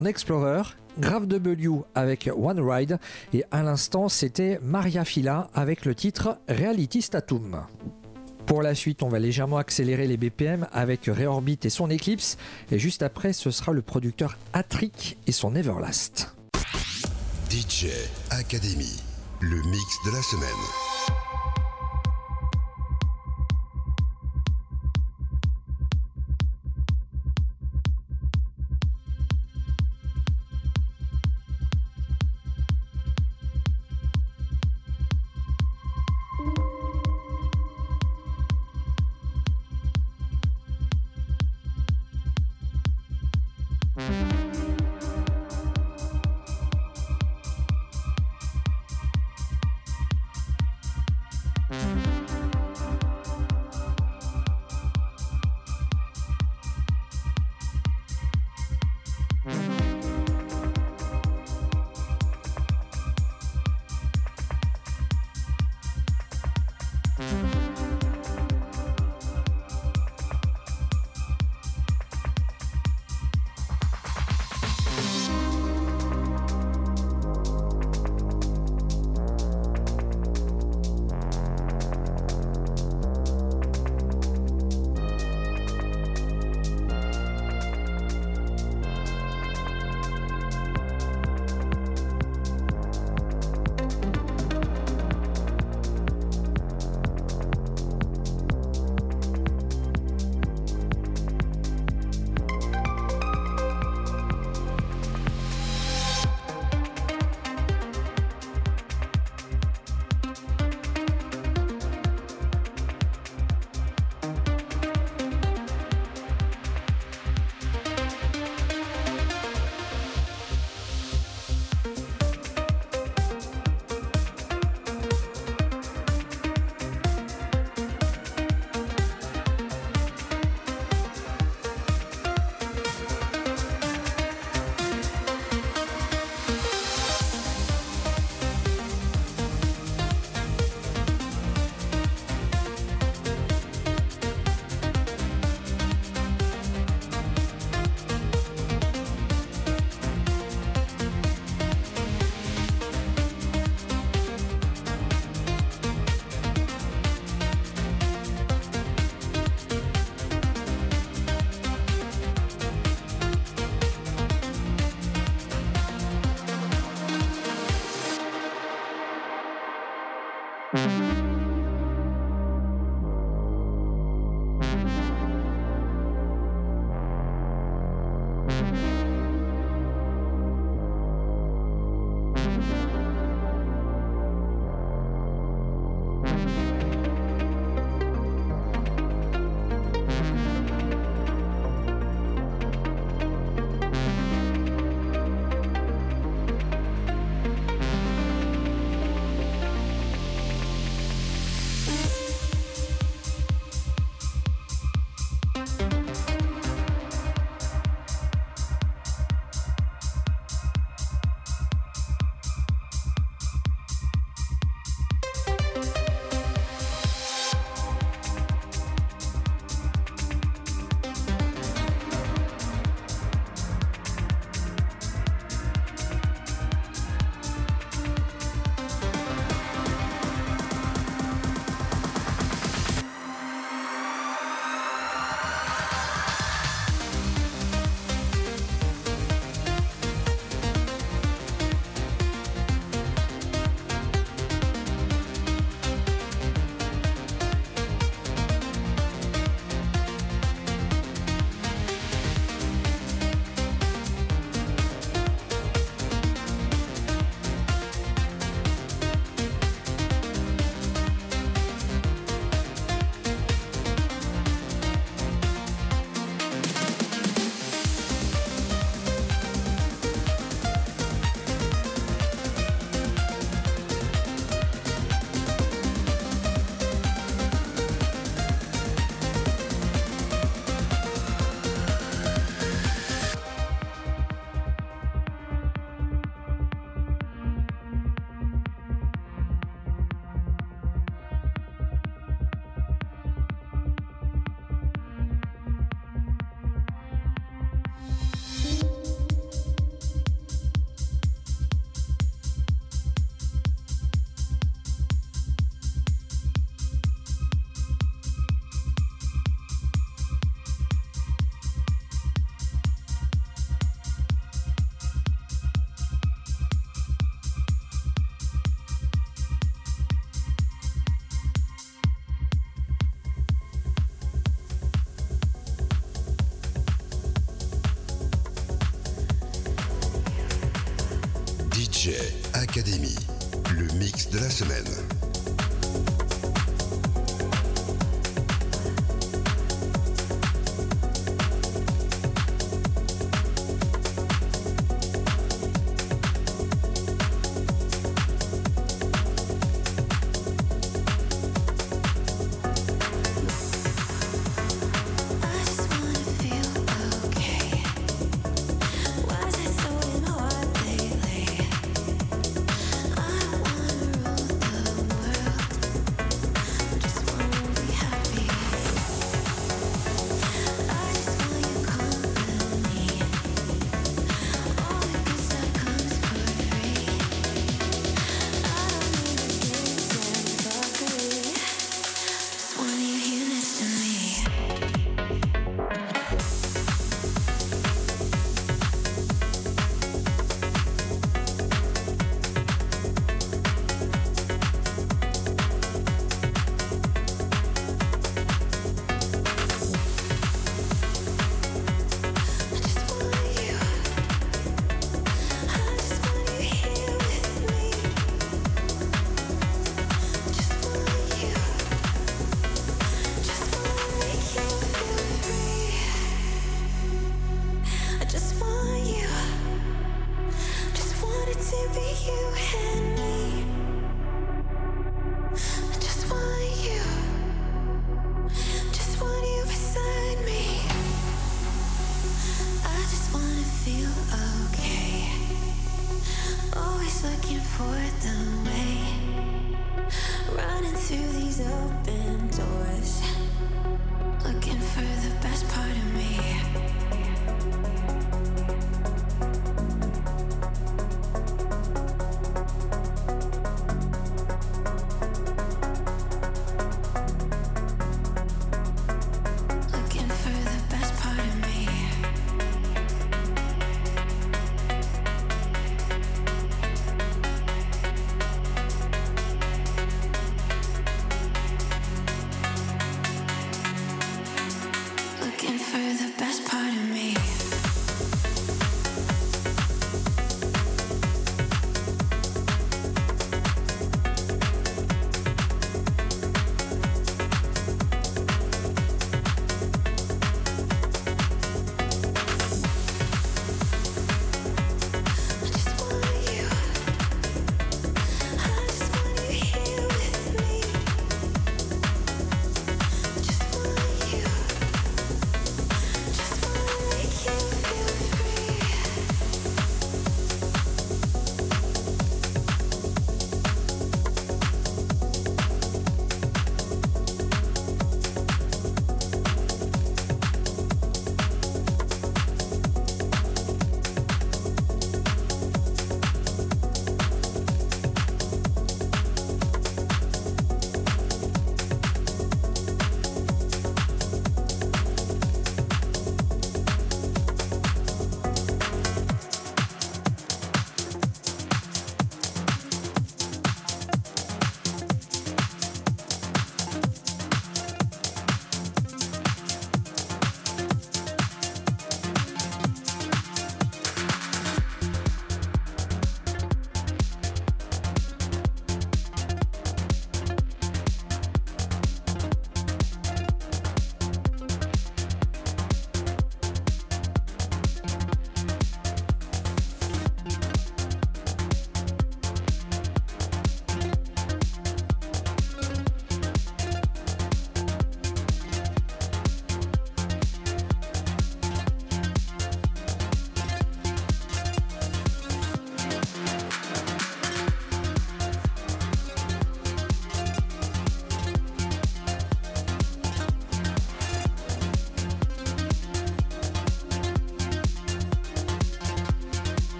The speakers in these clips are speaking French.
Explorer, Grave W avec One Ride et à l'instant c'était Maria Fila avec le titre Reality Statum. Pour la suite, on va légèrement accélérer les BPM avec Reorbit et son Eclipse et juste après ce sera le producteur Attrick et son Everlast. DJ Academy, le mix de la semaine. DJ Academy, le mix de la semaine.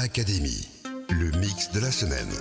Academy, le mix de la semaine.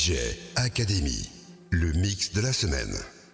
DJ Academy, le mix de la semaine.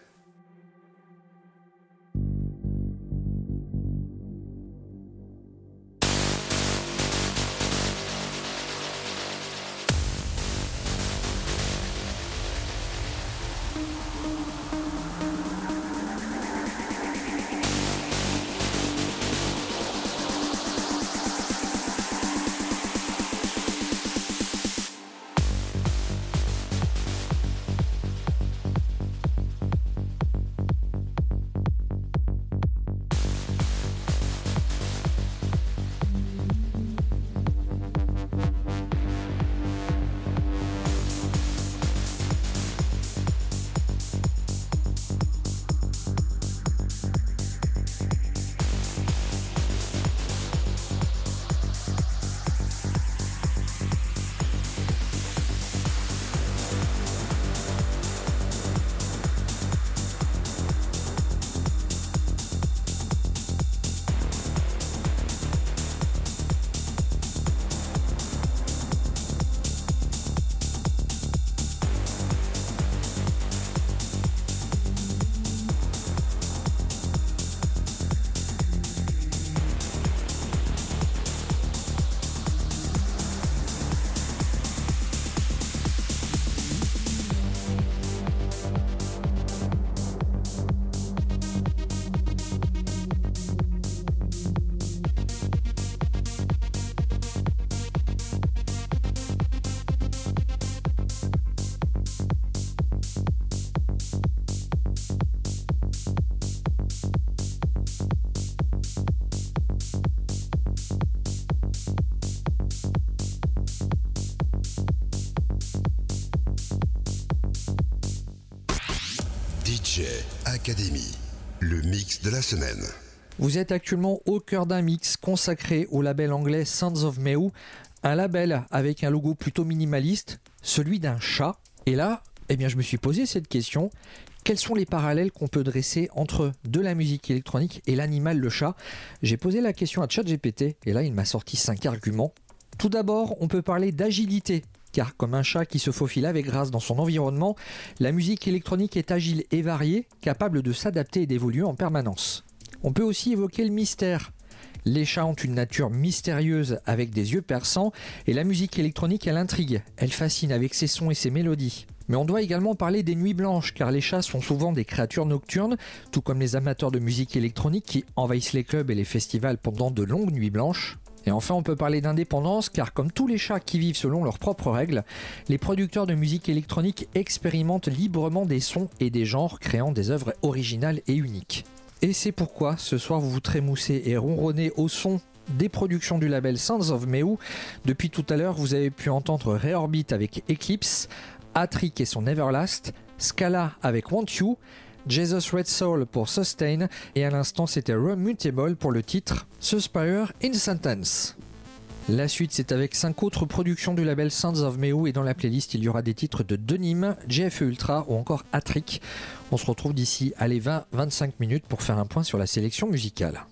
DJ Academy, le mix de la semaine. Vous êtes actuellement au cœur d'un mix consacré au label anglais Sounds of Mew, un label avec un logo plutôt minimaliste, celui d'un chat. Et là, je me suis posé cette question. Quels sont les parallèles qu'on peut dresser entre de la musique électronique et l'animal, le chat ? J'ai posé la question à ChatGPT et là, il m'a sorti 5 arguments. Tout d'abord, on peut parler d'agilité. Car comme un chat qui se faufile avec grâce dans son environnement, la musique électronique est agile et variée, capable de s'adapter et d'évoluer en permanence. On peut aussi évoquer le mystère. Les chats ont une nature mystérieuse avec des yeux perçants et la musique électronique, elle intrigue, elle fascine avec ses sons et ses mélodies. Mais on doit également parler des nuits blanches car les chats sont souvent des créatures nocturnes, tout comme les amateurs de musique électronique qui envahissent les clubs et les festivals pendant de longues nuits blanches. Et enfin, on peut parler d'indépendance, car comme tous les chats qui vivent selon leurs propres règles, les producteurs de musique électronique expérimentent librement des sons et des genres, créant des œuvres originales et uniques. Et c'est pourquoi, ce soir, vous vous trémoussez et ronronnez au son des productions du label Sounds of Mew. Depuis tout à l'heure, vous avez pu entendre Reorbit avec Eclipse, Atrik et son Everlast, Scala avec Want You, Jesus Red Soul pour Sustain, et à l'instant c'était Remutable pour le titre Suspire in Sentence. La suite c'est avec 5 autres productions du label Sounds of Mew, et dans la playlist il y aura des titres de Denim, JFE Ultra ou encore Atrik. On se retrouve d'ici 20-25 minutes pour faire un point sur la sélection musicale.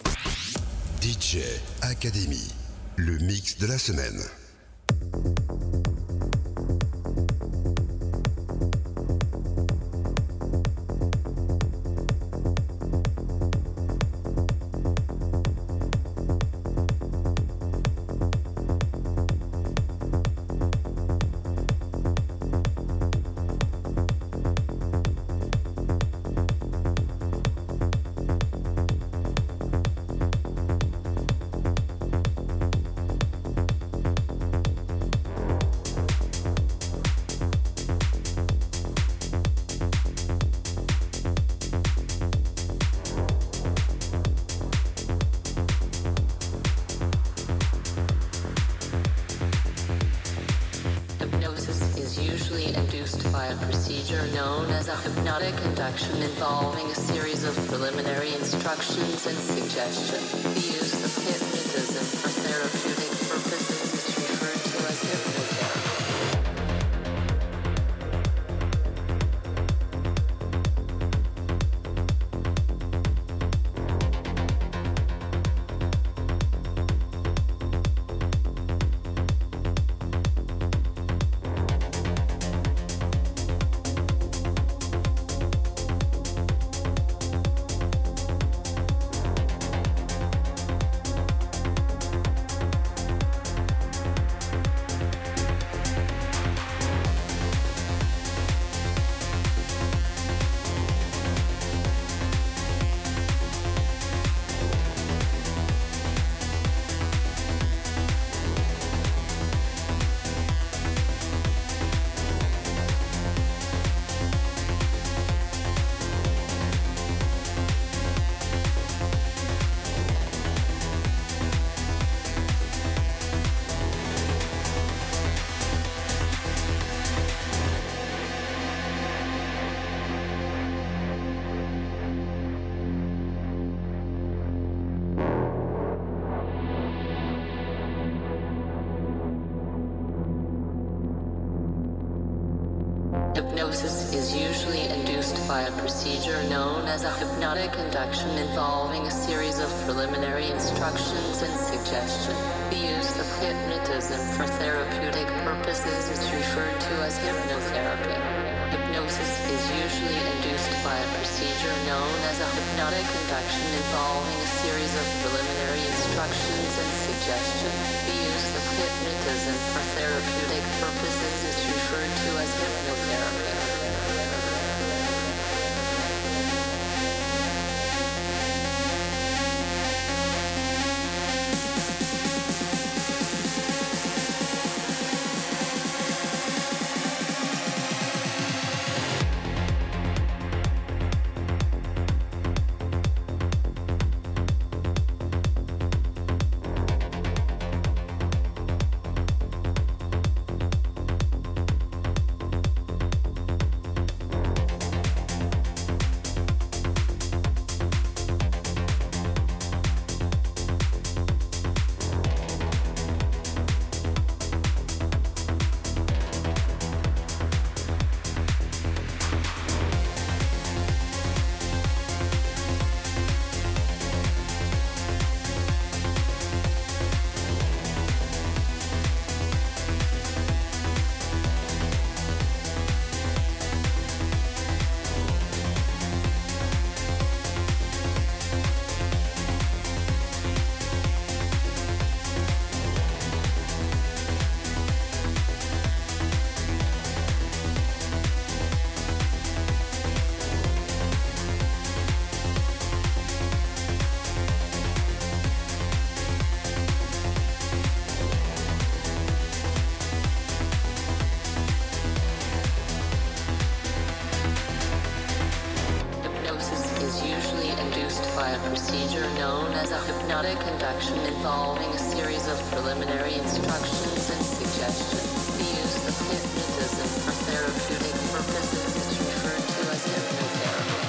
DJ Academy, le mix de la semaine. Involving a series of preliminary instructions and suggestions. The use of hypnotism for therapeutic purposes is referred to as hypnotherapy. Hypnosis is usually induced by a procedure known as a hypnotic induction involving a series of preliminary instructions and suggestion. The use of hypnotism for therapeutic purposes is referred to as hypnotherapy. Hypnosis is usually induced by a procedure known as a hypnotic induction involving a series of preliminary instructions and suggestion. The use of hypnotism for therapeutic purposes is referred to as hypnotherapy. Procedure known as a hypnotic induction involving a series of preliminary instructions and suggestion. The use of hypnotism for therapeutic purposes is referred to as hypnotherapy.